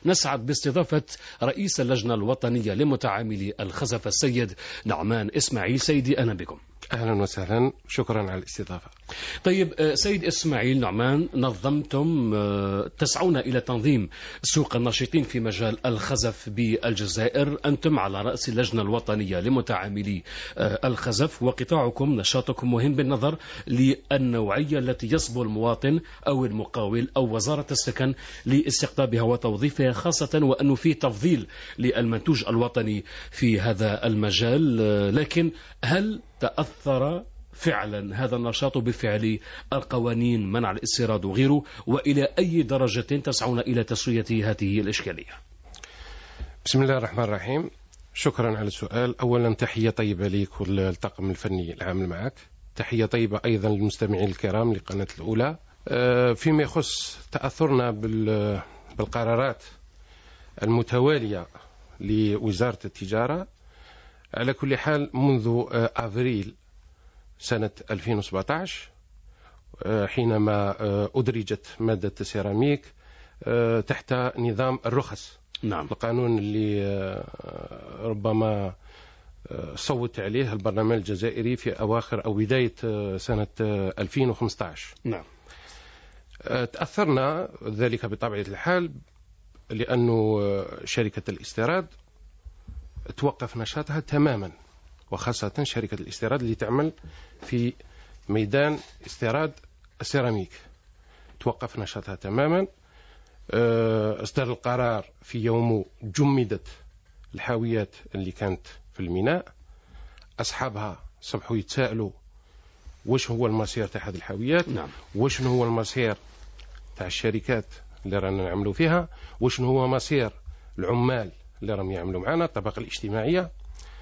نسعد باستضافة رئيس اللجنة الوطنية لمتعاملي الخزف السيد نعمان إسماعيل. سيدي أهلا بكم. أهلا وسهلا، شكرا على الاستضافة. طيب سيد إسماعيل نعمان، نظمتم تسعون إلى تنظيم سوق الناشطين في مجال الخزف بالجزائر، أنتم على رأس اللجنة الوطنية لمتعاملي الخزف، وقطاعكم نشاطكم مهم بالنظر للنوعية التي يصبو المواطن أو المقاول أو وزارة السكن لاستقطابها وتوظيفها، خاصة وأنه في تفضيل للمنتوج الوطني في هذا المجال. لكن هل تأثر فعلا هذا النشاط بفعل القوانين منع الاستيراد وغيره، وإلى أي درجة تسعون إلى تسوية هذه الإشكالية؟ بسم الله الرحمن الرحيم، شكرا على السؤال. أولا تحية طيبة لك والطاقم الفني العامل معك، تحية طيبة أيضا للمستمعين الكرام لقناة الأولى. فيما يخص تأثرنا بالقرارات المتوالية لوزارة التجارة، على كل حال منذ أفريل سنة 2017 حينما أدرجت مادة السيراميك تحت نظام الرخص. نعم. القانون اللي ربما صوت عليه البرلمان الجزائري في أواخر أو بداية سنة 2015. نعم. تأثرنا ذلك بطبيعة الحال لأنه شركة الاستيراد توقف نشاطها تماما، وخاصة شركة الاستيراد اللي تعمل في ميدان استيراد السيراميك توقف نشاطها تماما. اصدر القرار في يوم جمدت الحاويات اللي كانت في الميناء، أصحابها صبحوا يتساءلوا واش هو المصير تاع هذه الحاويات. نعم. واش هو المصير تاع الشركات اللي رانا نعملوا فيها، واش هو مصير العمال اللي راهم يعملوا معنا الطبقة الاجتماعية.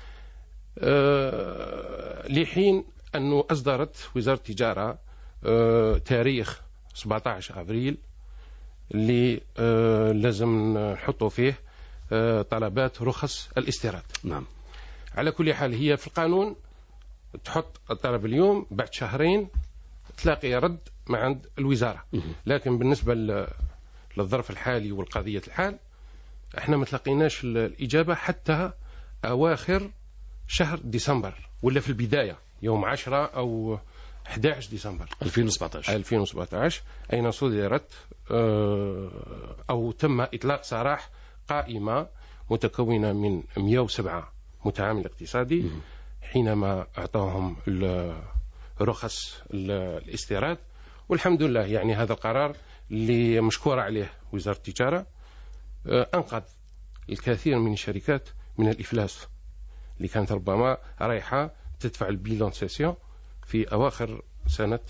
لحين أنه أصدرت وزارة التجارة تاريخ 17 أبريل اللي لازم نحطوا فيه طلبات رخص الاستيراد. نعم. على كل حال هي في القانون تحط الطلب اليوم، بعد شهرين تلاقي رد ما عند الوزارة. لكن بالنسبة للظرف الحالي والقضية الحال احنا ما تلقيناش الإجابة حتى أواخر شهر ديسمبر، ولا في البداية يوم 10 أو 11 ديسمبر 2017 أين صدرت أو تم إطلاق سراح قائمة متكونة من 107 متعامل اقتصادي حينما أعطاهم رخص الاستيراد. والحمد لله يعني هذا القرار اللي مشكور عليه وزارة التجارة أنقذ الكثير من الشركات من الإفلاس اللي كانت ربما رايحة تدفع البيلون سيسيون في أواخر سنة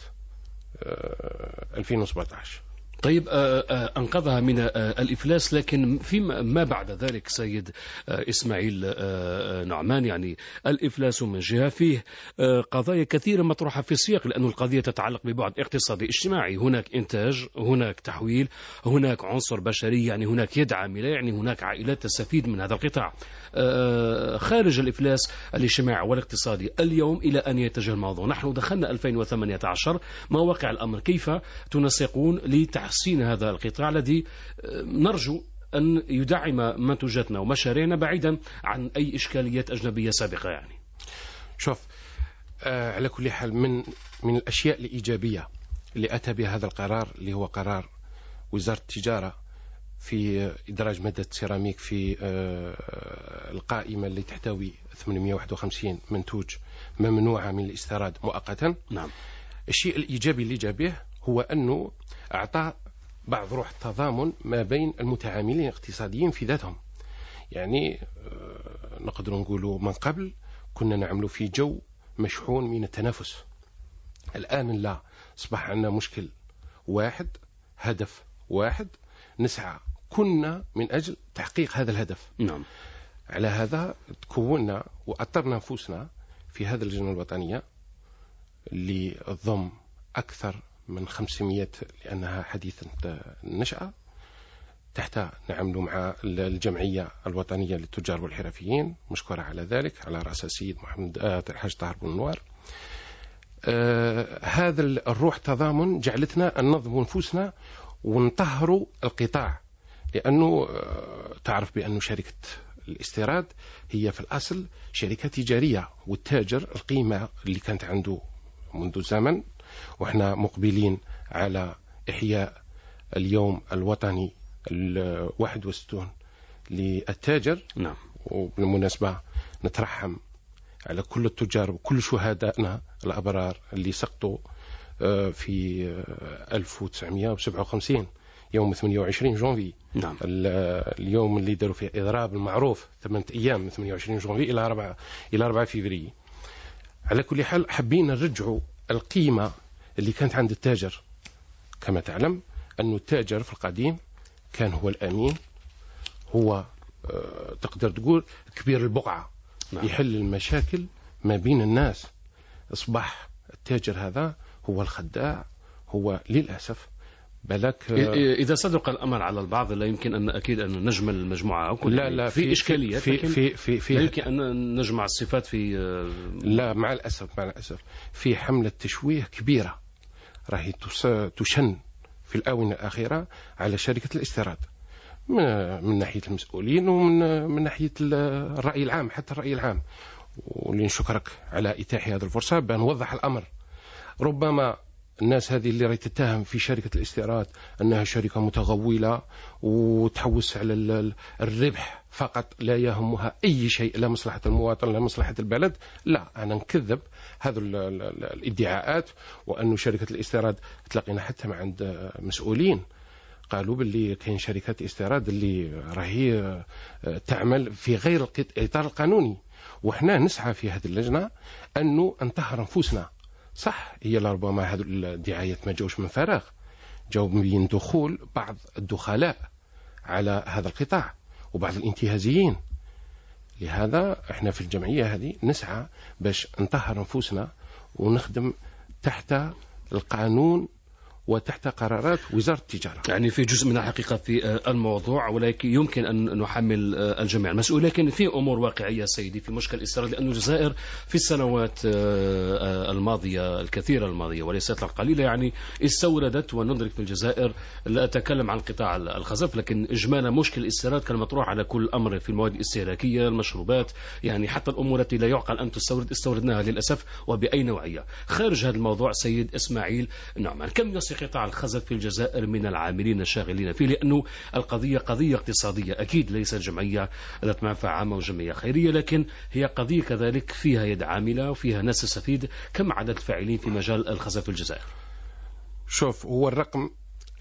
2017. طيب أنقذها من الإفلاس، لكن فيما بعد ذلك سيد إسماعيل نعمان، يعني الإفلاس من جهة فيه قضايا كثيرة مطروحة في السياق، لأن القضية تتعلق ببعد اقتصادي اجتماعي، هناك إنتاج، هناك تحويل، هناك عنصر بشري، يعني هناك يد عاملة، يعني هناك عائلات تستفيد من هذا القطاع. خارج الإفلاس الاجتماعي والاقتصادي اليوم إلى أن يتجه الموضوع، نحن دخلنا 2018، ما واقع الأمر؟ كيف تنسقون لتحسين هذا القطاع الذي نرجو أن يدعم منتوجاتنا ومشاريعنا بعيدا عن أي إشكاليات أجنبية سابقة؟ يعني شوف، على كل حال من الأشياء الإيجابية اللي أتى بها هذا القرار اللي هو قرار وزارة التجارة في إدراج مادة سيراميك في القائمة اللي تحتوي 851 منتوج ممنوعة من الاستيراد مؤقتا. نعم. الشيء الإيجابي اللي جاء به هو أنه أعطى بعض روح التضامن ما بين المتعاملين الاقتصاديين في ذاتهم. يعني نقدر نقولوا من قبل كنا نعمل في جو مشحون من التنافس، الآن لا، أصبح عندنا مشكل واحد، هدف واحد، نسعى كنا من أجل تحقيق هذا الهدف. نعم. على هذا تكوننا وأطرنا نفوسنا في هذه اللجنة الوطنية اللي تضم أكثر من 500 لأنها حديثة النشأة، تحت نعمل مع الجمعية الوطنية للتجار والحرفيين مشكورة على ذلك على رأس السيد محمد الحاج طاهر بن نوار. هذا الروح تضامن جعلتنا أن ننظم نفوسنا ونطهروا القطاع لأنه تعرف بأن شركة الاستيراد هي في الأصل شركة تجارية، والتاجر القيمة اللي كانت عنده منذ زمن، وإحنا مقبلين على إحياء اليوم الوطني 61 للتاجر. نعم. وبالمناسبة نترحم على كل التجار وكل شهدائنا الأبرار اللي سقطوا في 1957 يوم 28 جونفي. نعم. اليوم اللي داروا فيه إضراب المعروف 8 أيام من 28 جونفي إلى 4 فبراير. على كل حال حابين نرجعوا القيمة اللي كانت عند التاجر. كما تعلم أن التاجر في القديم كان هو الأمين، هو تقدر تقول كبير البقعة. نعم. يحل المشاكل ما بين الناس. أصبح التاجر هذا هو الخداع، هو للأسف بالك. إذا صدق الأمر على البعض لا يمكن أن أكيد أن نجمل المجموعة. لا في إشكاليات، في لا يمكن أن نجمع الصفات في. لا، مع الأسف في حملة تشويه كبيرة راهي تشن في الآونة الأخيرة على شركة الاستيراد من ناحية المسؤولين ومن ناحية الرأي العام، حتى الرأي العام. واللي نشكرك على إتاحة هذه الفرصة بأن نوضح الأمر. ربما الناس هذه اللي راهي تتهم في شركة الاستيراد أنها شركة متغولة وتحوس على الربح فقط، لا يهمها أي شيء، لا مصلحة المواطن لا مصلحة البلد. لا، أنا نكذب هذه الادعاءات. وأن شركة الاستيراد تلاقينا حتى مع عند مسؤولين قالوا باللي كاين شركات استيراد اللي راهي تعمل في غير الإطار القانوني. وإحنا نسعى في هذه اللجنة أنه نطهر أنفسنا. صح، هي لربما هذه الدعايات ما جاوش من فراغ، جاو من دخول بعض الدخلاء على هذا القطاع وبعض الانتهازيين. لهذا احنا في الجمعية هذه نسعى باش نطهر أنفسنا ونخدم تحت القانون وتحت قرارات وزارة التجارة. يعني في جزء من الحقيقة في الموضوع، ولكن يمكن أن نحمل الجميع المسؤول. لكن في أمور واقعية سيدي في مشكل الاستيراد، لأن الجزائر في السنوات الماضية الكثيرة الماضية وليست القليلة يعني استوردت، وندرك في الجزائر لا أتكلم عن قطاع الخزف لكن إجمالا مشكل الاستيراد كان مطروح على كل أمر في المواد الاستهلاكية، المشروبات، يعني حتى الأمور التي لا يعقل أن تستورد استوردناها للأسف وبأي نوعية. خارج هذا الموضوع سيد إسماعيل نعمان، كم يصل قطاع الخزف في الجزائر من العاملين الشاغلين فيه؟ لأنه القضية قضية اقتصادية، أكيد ليست جمعية ذات منفعة عامة وجمعية خيرية، لكن هي قضية كذلك فيها يد عاملة وفيها ناس تستفيد. كم عدد الفاعلين في مجال الخزف في الجزائر؟ شوف، هو الرقم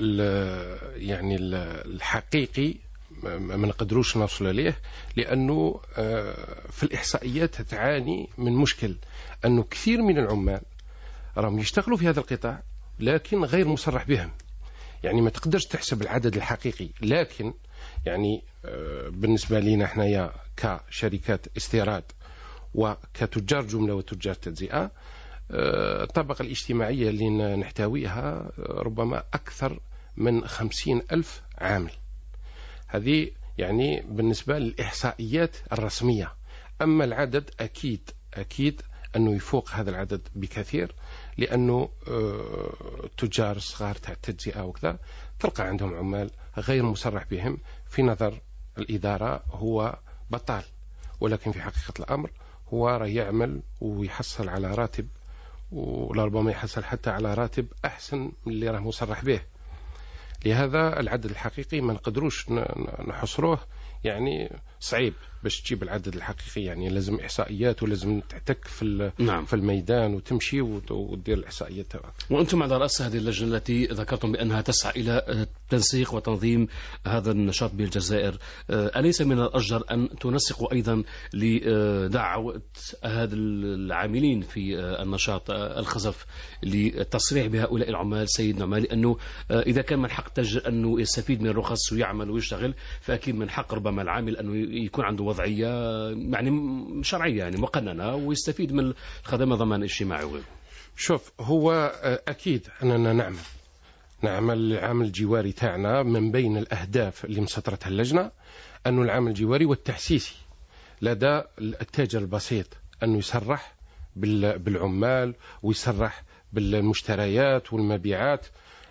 يعني الحقيقي ما نقدروش نوصل إليه، لأنه في الإحصائيات تعاني من مشكل أنه كثير من العمال راهم يشتغلوا في هذا القطاع لكن غير مصرح بهم. يعني ما تقدرش تحسب العدد الحقيقي، لكن يعني بالنسبة لنا احنا كشركات استيراد وكتجار جملة وتجار تجزئة، الطبقة الاجتماعية اللي نحتويها ربما أكثر من 50,000 عامل. هذه يعني بالنسبة للإحصائيات الرسمية. أما العدد أكيد أنه يفوق هذا العدد بكثير، لأنه تجار الصغار تاع التجزئة وكذا تلقى عندهم عمال غير مصرح بهم، في نظر الإدارة هو بطال، ولكن في حقيقة الأمر هو راه يعمل ويحصل على راتب، ولربما يحصل حتى على راتب أحسن من اللي راه مصرح به. لهذا العدد الحقيقي ما نقدروش نحصروه، يعني صعيب باش تجيب العدد الحقيقي. يعني لازم إحصائيات ولازم تعتك في الميدان وتمشي وتدير الإحصائيات تبعك. وأنتم على رأس هذه اللجنة التي ذكرتم بأنها تسعى إلى تنسيق وتنظيم هذا النشاط بالجزائر، أليس من الأجدر أن تنسقوا أيضا لدعوة هذا العاملين في النشاط الخزف للتصريح بهؤلاء العمال سيد نعمان؟ لأنه إذا كان من حق التاجر أنه يستفيد من الرخص ويعمل ويشتغل، فأكيد من حق ربما العامل أنه يكون عنده وضعية يعني شرعية يعني مقننة ويستفيد من الخدمة ضمان اجتماعي وغيره. شوف، هو أكيد أننا نعمل العمل الجواري تاعنا. من بين الأهداف اللي مسطرتها اللجنة أنه العمل الجواري والتحسيسي لدى التاجر البسيط، أنه يسرح بالعمال ويسرح بالمشتريات والمبيعات،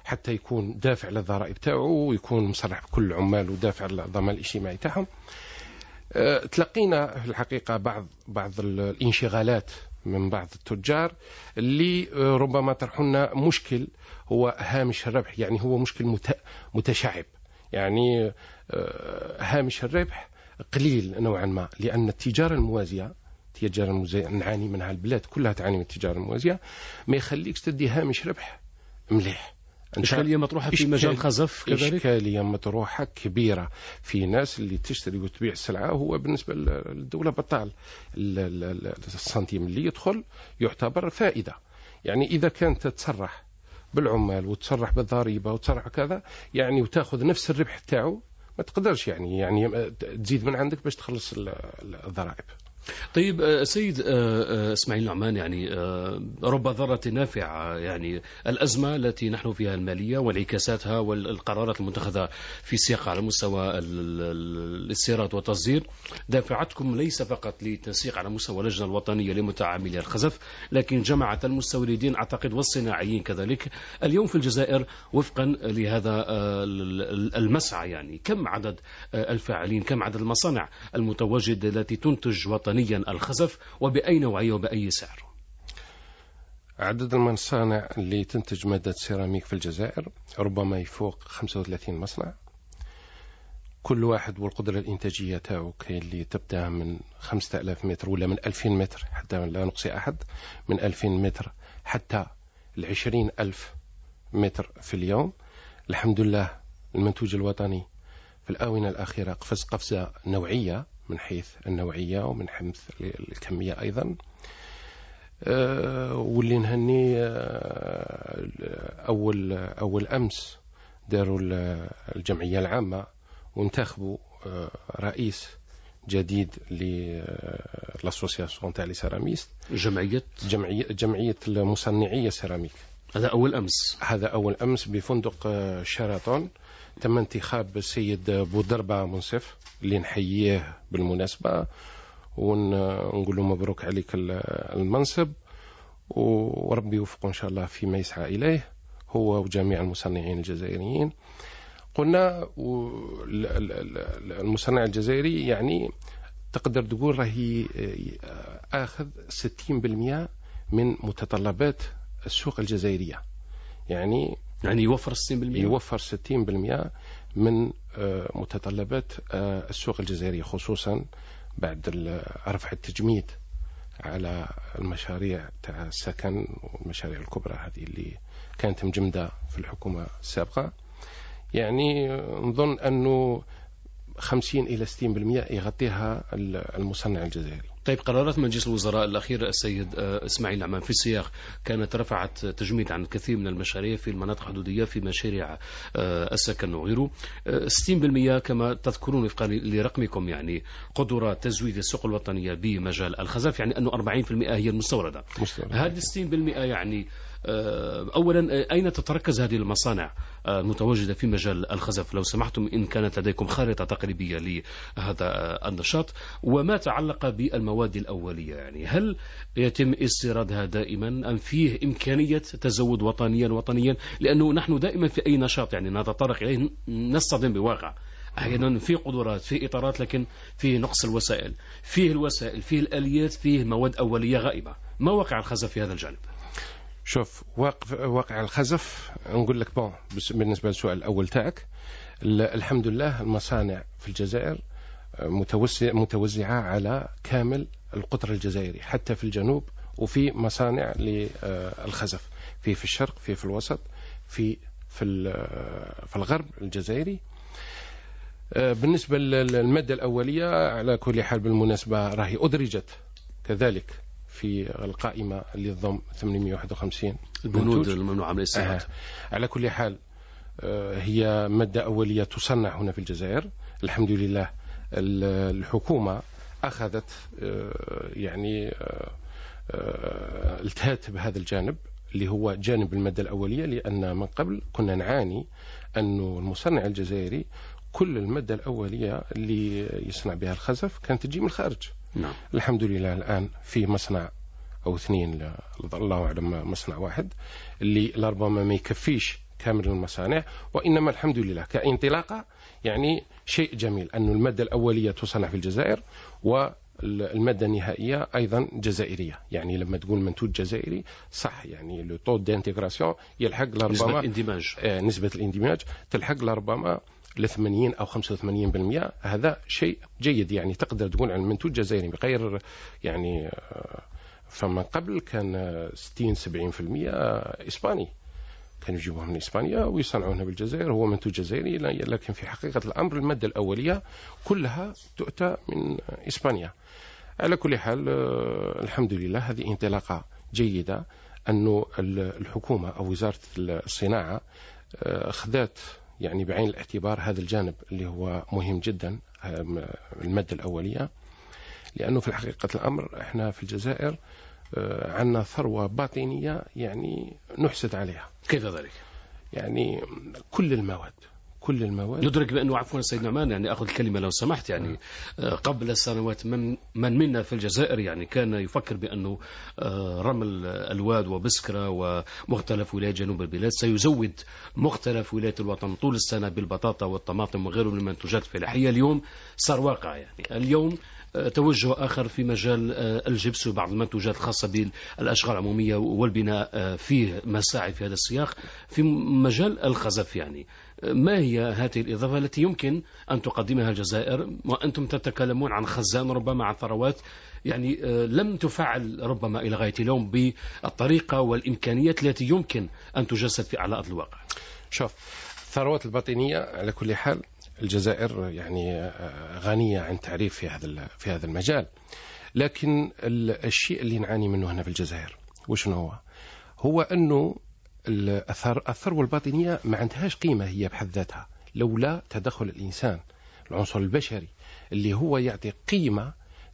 حتى يكون دافع للضرائب تاعه ويكون مصرح بكل العمال ودافع للضمان الاجتماعي تاعهم. تلقينا في الحقيقة بعض الانشغالات من بعض التجار اللي ربما طرحنا مشكل هو هامش الربح، يعني هو مشكل متشعب، يعني هامش الربح قليل نوعا ما، لأن التجارة الموازية نعاني منها، البلاد كلها تعاني من التجارة الموازية، ما يخليكش تدي هامش ربح مليح. إشكالية مطروحة في مجال الخزف كذلك. إشكالية مطروحة كبيرة في ناس اللي تشتري وتبيع السلعة، هو بالنسبة للدولة بطال. السنتيم اللي يدخل يعتبر فائدة. يعني إذا كانت تتصرح بالعمال وتصرح بالضريبة وتصرح كذا، يعني وتأخذ نفس الربح تاعه، ما تقدرش يعني تزيد من عندك باش تخلص الضرائب. طيب سيد اسماعيل نعمان، يعني رب ضارة نافعة، يعني الأزمة التي نحن فيها المالية وانعكاساتها والقرارات المتخذة في سياق على مستوى الاستيراد والتصدير دافعتكم ليس فقط للتنسيق على مستوى اللجنة الوطنية لمتعاملي الخزف، لكن جمعت المستوردين أعتقد والصناعيين كذلك اليوم في الجزائر وفقا لهذا المسعى. يعني كم عدد الفاعلين، كم عدد المصانع المتواجدة التي تنتج وطنيا الخزف، وبأي نوعية وبأي سعر؟ عدد المصانع اللي تنتج مادة سيراميك في الجزائر ربما يفوق 35 مصنع، كل واحد والقدرة الإنتاجية تاعو، كاين اللي تبدأ من 5000 متر ولا من 2000 متر، حتى لا نقصي أحد، من 2000 متر حتى 20,000 متر في اليوم. الحمد لله المنتوج الوطني في الآونة الأخيرة قفزة نوعية من حيث النوعية ومن حيث الكمية أيضا. واللي نهني أول أمس داروا الجمعية العامة وانتخبوا رئيس جديد للأسوسياسيون تاع لي سيراميست، جمعية المصنعية سيراميك. هذا أول أمس بفندق شيراتون. تم انتخاب السيد بودربة منصف اللي نحييه بالمناسبة ونقول له مبروك عليك المنصب، وربي يوفقه إن شاء الله فيما يسعى إليه هو وجميع المصنعين الجزائريين. قلنا المصنع الجزائري يعني تقدر تقول راهي آخذ 60% من متطلبات السوق الجزائرية، يعني يوفر 60%، يوفر 60% من متطلبات السوق الجزائرية، خصوصا بعد رفع التجميد على المشاريع تاع السكن والمشاريع الكبرى هذه اللي كانت مجمدة في الحكومة السابقة. يعني نظن أنه 50 إلى 60% يغطيها المصنع الجزائري. طيب، قرارات مجلس الوزراء الأخير السيد اسماعيل نعمان في السياق كانت رفعت تجميد عن الكثير من المشاريع في المناطق الحدودية في مشاريع السكن وغيره. 60% كما تذكرون وفقا لرقمكم، يعني قدرات تزويد السوق الوطنية بمجال الخزف، يعني أنه 40% هي المستوردة. هذه 60% يعني أولا أين تتركز هذه المصانع المتواجدة في مجال الخزف؟ لو سمحتم إن كانت لديكم خارطة تقريبية لهذا النشاط. وما تعلق بالمواد الأولية، يعني هل يتم استيرادها دائما أم فيه إمكانية تزود وطنيا؟ لأنه نحن دائما في أي نشاط يعني نتطرق إليه نصطدم بواقع، أحيانا في قدرات، في إطارات، لكن في نقص الوسائل، فيه الآليات، فيه مواد أولية غائبة. ما واقع الخزف في هذا الجانب؟ شوف، واقع الخزف نقول لك بالنسبة للسؤال الأول تاعك، الحمد لله المصانع في الجزائر متوزعة على كامل القطر الجزائري، حتى في الجنوب، وفي مصانع للخزف في الشرق، في الوسط، في الغرب الجزائري. بالنسبة للمادة الأولية على كل حال بالمناسبة راهي أدرجت كذلك في القائمة اللي تضم 851 البنود الممنوعة من الاستيراد. على كل حال هي مادة أولية تصنع هنا في الجزائر. الحمد لله الحكومة أخذت يعني التهت بهذا الجانب اللي هو جانب المادة الأولية، لأن من قبل كنا نعاني أنه المصنع الجزائري كل المادة الأولية اللي يصنع بها الخزف كانت تجي من الخارج. نعم. الحمد لله الآن في مصنع أو اثنين، الله أعلم، مصنع واحد اللي لربما ما يكفيش كامل المصانع، وإنما الحمد لله كانطلاقة يعني شيء جميل أن المادة الأولية تصنع في الجزائر والمادة النهائية أيضا جزائرية. يعني لما تقول منتوج جزائري صح، يعني لو طو دانتيغراسيون يلحق لربما نسبة الاندماج تلحق لربما ل 80 أو 85%. هذا شيء جيد، يعني تقدر تقول عن منتوج جزائري بغير يعني فما قبل كان 60-70% إسباني، كانوا يجيبوها من إسبانيا ويصنعونها بالجزائر، هو منتوج جزائري. لكن في حقيقة الأمر المادة الأولية كلها تؤتى من إسبانيا. على كل حال الحمد لله هذه انطلاقة جيدة، أنه الحكومة أو وزارة الصناعة أخذت يعني بعين الاعتبار هذا الجانب اللي هو مهم جدا، المادة الأولية. لأنه في حقيقة الأمر احنا في الجزائر عندنا ثروة باطنية يعني نحسد عليها. كيف ذلك؟ يعني كل المواد ندرك بأنه، عفوا سيد نعمان يعني أخذ الكلمة لو سمحت، يعني قبل سنوات من منا في الجزائر يعني كان يفكر بأنه رمل الواد وبسكرة ومختلف ولايات جنوب البلاد سيزود مختلف ولايات الوطن طول السنة بالبطاطا والطماطم وغيره من المنتوجات الفلاحية. اليوم صار واقع، يعني اليوم توجه آخر في مجال الجبس وبعض المنتوجات الخاصة بالأشغال العمومية والبناء، فيه مساعي في هذا السياق. في مجال الخزف يعني ما هي هذه الإضافة التي يمكن أن تقدمها الجزائر وأنتم تتكلمون عن خزان ربما عن ثروات يعني لم تفعل ربما إلى غاية اليوم بالطريقة والإمكانيات التي يمكن أن تجسد في على أرض الواقع؟ شوف، الثروات الباطنية على كل حال الجزائر يعني غنية عن تعريف في هذا المجال، لكن الشيء اللي نعاني منه هنا في الجزائر وشنو هو أنه الثروة الباطنية ما عندهاش قيمة هي بحد ذاتها لولا تدخل الإنسان، العنصر البشري اللي هو يعطي قيمة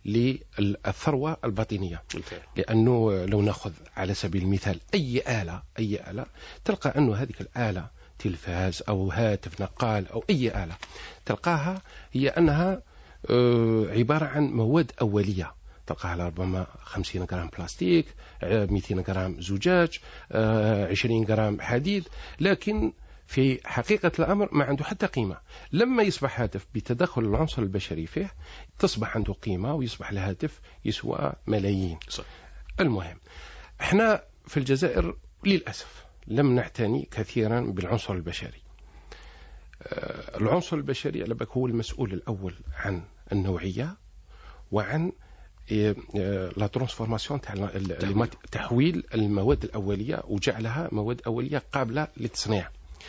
للثروة الباطنية. لأنه لو نأخذ على سبيل المثال أي آلة تلقى أنه هذه الآلة تلفاز أو هاتف نقال أو أي آلة تلقاها هي أنها عبارة عن مواد أولية، تلقاها ربما 50 جرام بلاستيك، 200 جرام زجاج، 20 جرام حديد، لكن في حقيقة الأمر ما عنده حتى قيمة. لما يصبح هاتف بتدخل العنصر البشري فيه تصبح عنده قيمة ويصبح الهاتف يسوى ملايين. المهم احنا في الجزائر للأسف لم نعتني كثيرا بالعنصر البشري. العنصر البشري على بالك هو المسؤول الأول عن النوعية وعن لا ترانسفورماسيون تحويل المواد الأولية وجعلها مواد أولية قابلة للتصنيع.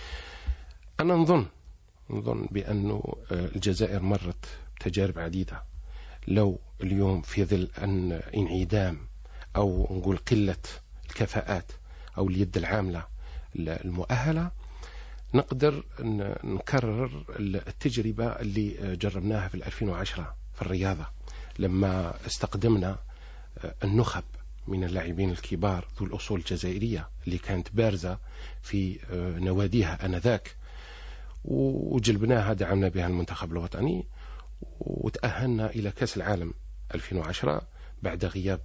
أنا نظن بأن الجزائر مرت تجارب عديدة. لو اليوم في ظل أن انعدام أو نقول قلة الكفاءات أو اليد العاملة المؤهلة نقدر نكرر التجربة اللي جربناها في 2010 في الرياضة، لما استقدمنا النخب من اللاعبين الكبار ذو الأصول الجزائرية اللي كانت بارزة في نواديها آنذاك، وجلبناها دعمنا بها المنتخب الوطني وتأهلنا إلى كأس العالم 2010 بعد غياب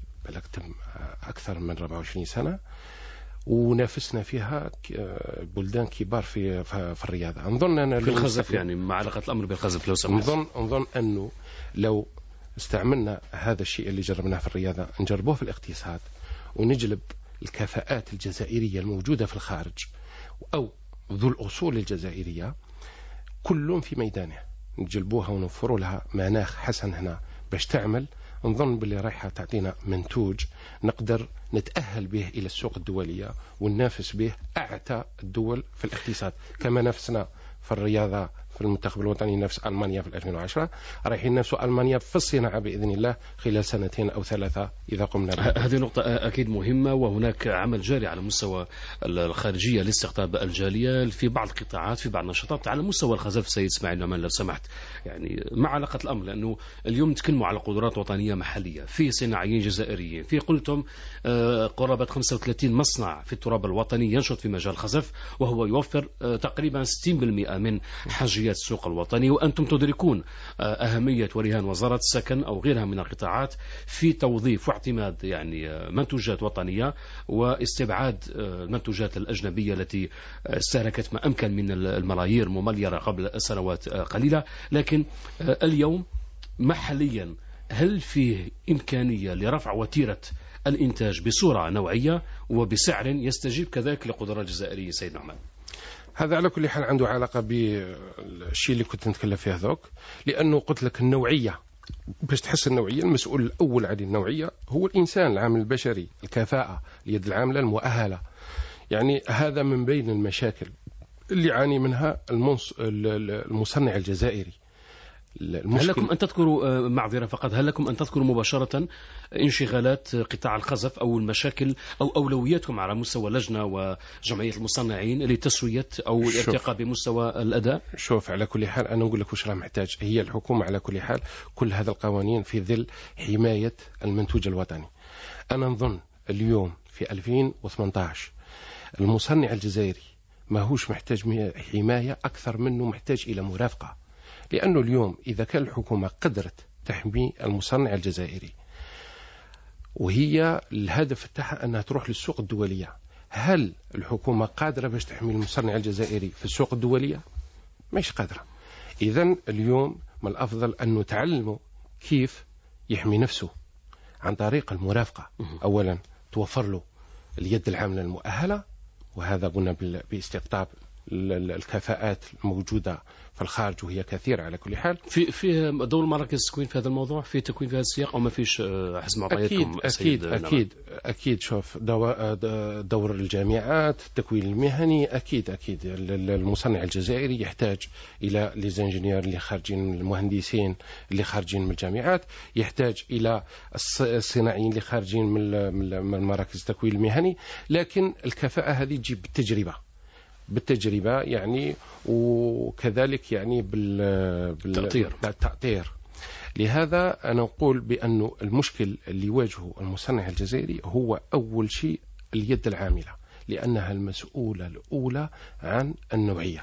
أكثر من 24 سنة، ونافسنا فيها بلدان كبار في الرياضة. نظن أن في الخزف يعني مع علاقة الأمر بالخزف لو سمحت، نظن أنه لو استعملنا هذا الشيء اللي جربناه في الرياضة نجربوه في الاقتصاد ونجلب الكفاءات الجزائرية الموجودة في الخارج أو ذو الأصول الجزائرية كلهم في ميدانه، نجلبوها ونوفروا لها مناخ حسن هنا باش تعمل. نظن باللي رايحة تعطينا منتوج نقدر نتأهل به إلى السوق الدولية وننافس به أعتى الدول في الاقتصاد، كما نفسنا في الرياضة في المنتخب الوطني نفس ألمانيا في 2010 رايحين نفس ألمانيا في الصناعة بإذن الله خلال 2 أو 3 إذا قمنا بها. هذه نقطة أكيد مهمة، وهناك عمل جاري على مستوى الخارجية لاستقطاب الجالية في بعض القطاعات في بعض النشاطات على مستوى الخزف. سيد إسماعيل نعمان لو سمحت يعني مع علاقة الأمر، لأنه اليوم نتكلموا على قدرات وطنية محلية، في صناعيين جزائريين، في قلتم قرابة 35 مصنع في التراب الوطني ينشط في مجال الخزف، وهو يوفر تقريبا 60% من حاجيات أهمية السوق الوطني، وأنتم تدركون أهمية ورهان وزارة السكن أو غيرها من القطاعات في توظيف واعتماد يعني منتوجات وطنية واستبعاد المنتوجات الأجنبية التي استهلكت ما أمكن من الملايير ممليرة قبل سنوات قليلة. لكن اليوم محليا هل فيه إمكانية لرفع وتيرة الإنتاج بصورة نوعية وبسعر يستجيب كذلك لقدرات الجزائرية سيد نعمان؟ هذا على كل حال عنده علاقة بالشيء اللي كنت نتكلم فيه ذوك، لأنه قلت لك النوعية. باش تحس النوعية، المسؤول الأول عن النوعية هو الإنسان، العامل البشري، الكفاءة، اليد العاملة المؤهلة. يعني هذا من بين المشاكل اللي يعاني منها المصنع الجزائري. هل لكم أن تذكروا معذرة فقط، هل لكم أن تذكروا مباشرة انشغالات قطاع الخزف أو المشاكل أو أولوياتكم على مستوى لجنة وجمعية المصنعين لتسوية أو الارتقاء بمستوى الأداء؟ شوف، على كل حال أنا أقول لك وش راه محتاج. هي الحكومة على كل حال كل هذا القوانين في ظل حماية المنتوج الوطني. أنا نظن اليوم في 2018 المصنع الجزائري ما هوش محتاج حماية أكثر منه محتاج إلى مرافقة. لأنه اليوم إذا كان الحكومة قدرت تحمي المصنع الجزائري وهي الهدف تاعها أنها تروح للسوق الدولية، هل الحكومة قادرة باش تحمي المصنع الجزائري في السوق الدولية؟ مش قادرة. إذن اليوم من الأفضل أن نتعلموا كيف يحمي نفسه عن طريق المرافقة. أولا توفر له اليد العاملة المؤهلة، وهذا قلنا باستقطاب الكفاءات الموجودة في الخارج وهي كثيرة على كل حال. في دور مراكز التكوين في هذا الموضوع، في تكوين في هذا السياق، أو ما فيش حسب معطياتكم؟ أكيد شوف، دور الجامعات، التكوين المهني، أكيد المصنع الجزائري يحتاج إلى ليزانجينيور اللي خارجين من المهندسين اللي خارجين من الجامعات، يحتاج إلى الصناعيين اللي خارجين من مراكز التكوين المهني. لكن الكفاءة هذه تجيب بالتجربة يعني، وكذلك يعني بالتأطير. لهذا أنا أقول بأن المشكل اللي يواجهه المصنع الجزائري هو أول شيء اليد العاملة، لأنها المسؤولة الأولى عن النوعية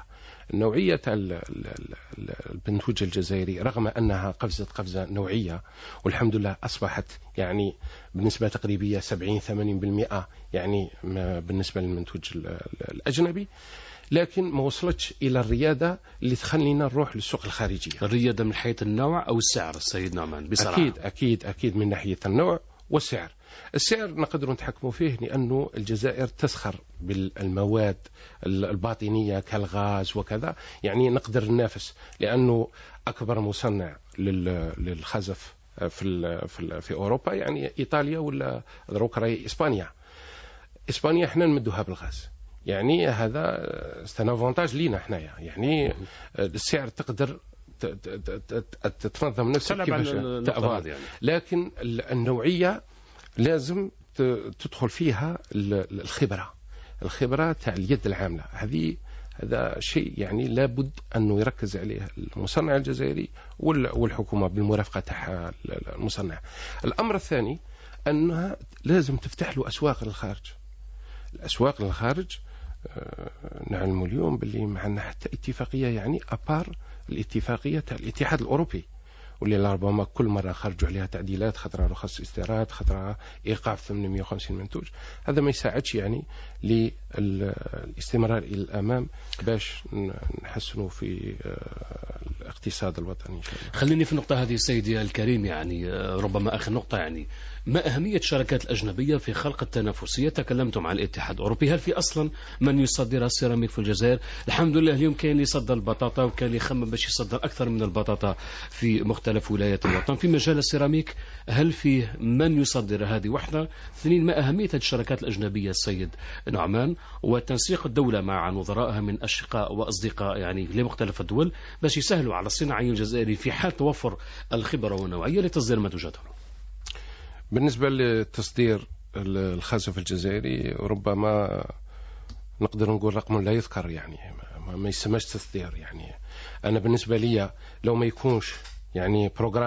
المنتوج الجزائري. رغم أنها قفزة نوعية، والحمد لله أصبحت يعني بنسبة تقريبية 70-80% يعني بالنسبة للمنتوج الأجنبي، لكن ما وصلتش إلى الريادة اللي تخلينا نروح للسوق الخارجية. الريادة من حيث النوع أو السعر السيد نعمان بصراحة؟ أكيد من ناحية النوع والسعر. السعر نقدر نتحكموا فيه لأنه الجزائر تسخر بالمواد الباطنية كالغاز وكذا، يعني نقدر ننافس، لأنه أكبر مصنع للخزف في أوروبا يعني إيطاليا ولا دروك إسبانيا إحنا نمدوها بالغاز. يعني هذا استنافونتاج لينا حنايا، يعني السعر تقدر تتنظم نفسك كيفاش تأبار يعني. لكن النوعية لازم تدخل فيها الخبرة تاع اليد العاملة. هذا شيء يعني لابد أنه يركز عليه المصنع الجزائري والحكومة بالمرافقة تاع المصنع. الأمر الثاني أنها لازم تفتح له أسواق للخارج. نعلم اليوم باللي معنا حتى اتفاقية يعني أبار الاتفاقية تاع الاتحاد الأوروبي، واللي ربما كل مرة خرجوا عليها تعديلات، خطرة رخص استيراد، خطرة إيقاف 850 منتوج. هذا ما يساعدش يعني للاستمرار إلى الأمام باش نحسنوا في الاقتصاد الوطني إن شاء الله. خليني في النقطة هذه سيدي الكريم، يعني ربما آخر نقطة، يعني ما أهمية الشركات الأجنبية في خلق التنافسية؟ تكلمتم عن الاتحاد الأوروبي، هل في أصلا من يصدر السيراميك في الجزائر؟ الحمد لله اليوم كان يصدر البطاطا، وكان يخمم باش يصدر أكثر من البطاطا في مختلف ولايات الوطن. في مجال السيراميك هل فيه من يصدر؟ هذه واحدة. اثنين، ما أهمية الشركات الأجنبية السيد نعمان وتنسيق الدولة مع نظرائها من أشقاء وأصدقاء يعني لمختلف الدول باش يسهلوا على الصناعي الجزائري في حال توفر الخبرة والنوعية لتصدير منتوجاتهم؟ بالنسبة لتصدير الخزف الجزائري ربما نقدر نقول رقم لا يذكر، يعني ما يسمىش تصدير. يعني أنا بالنسبة لي لو ما يكونش يعني بروجرام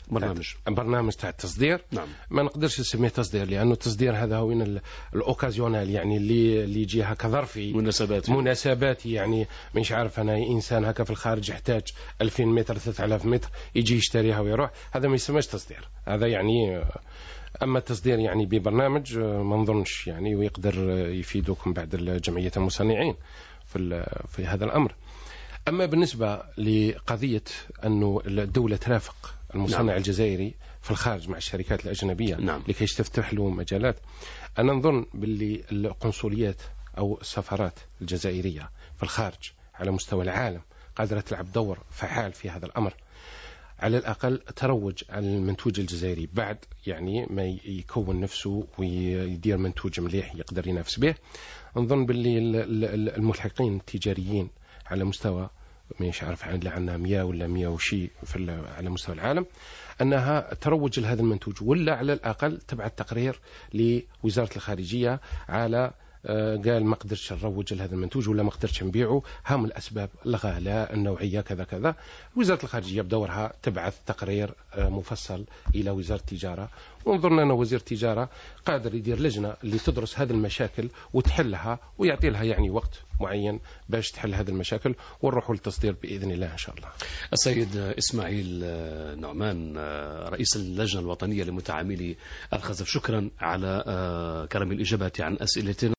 برنامج تاع التصدير. نعم. ما نقدرش نسميه تصدير، لأنه التصدير هذا هو الأوكازيونال، يعني اللي يجي هكا ظرفي، مناسباتي، يعني مش عارف أنا إنسان هكا في الخارج يحتاج 2000 متر 3000 متر يجي يشتريها ويروح، هذا ما يسمىش تصدير. هذا يعني أما التصدير يعني ببرنامج ما نظنش يعني، ويقدر يفيدكم بعد الجمعية المصنعين في هذا الأمر. أما بالنسبة لقضية أنه الدولة ترافق المصنع نعم. الجزائري في الخارج مع الشركات الأجنبية نعم. لكي تفتح له مجالات، أنا نظن باللي القنصليات أو السفارات الجزائرية في الخارج على مستوى العالم قادرة تلعب دور فعال في هذا الأمر، على الأقل تروج على المنتوج الجزائري بعد يعني ما يكون نفسه ويدير منتوج مليح يقدر ينافس به. نظن باللي الملحقين التجاريين على مستوى مش عارف عندنا 100 ولا 100 وشي على مستوى العالم، أنها تروج لهذا المنتوج، ولا على الأقل تبعث تقرير لوزارة الخارجية على قال ما قدرتش نروج لهذا المنتوج ولا ما قدرتش نبيعه، هم الأسباب، الغلاء، النوعية، كذا كذا. وزارة الخارجية بدورها تبعث تقرير مفصل إلى وزارة التجارة، ونظرنا أن وزير التجارة قادر يدير لجنة اللي تدرس هذه المشاكل وتحلها ويعطي لها يعني وقت معين باش تحل هذه المشاكل، ونروحوا للتصدير بإذن الله إن شاء الله. السيد إسماعيل نعمان رئيس اللجنة الوطنية لمتعاملي الخزف، شكرا على كرم الإجابة عن أسئلتنا.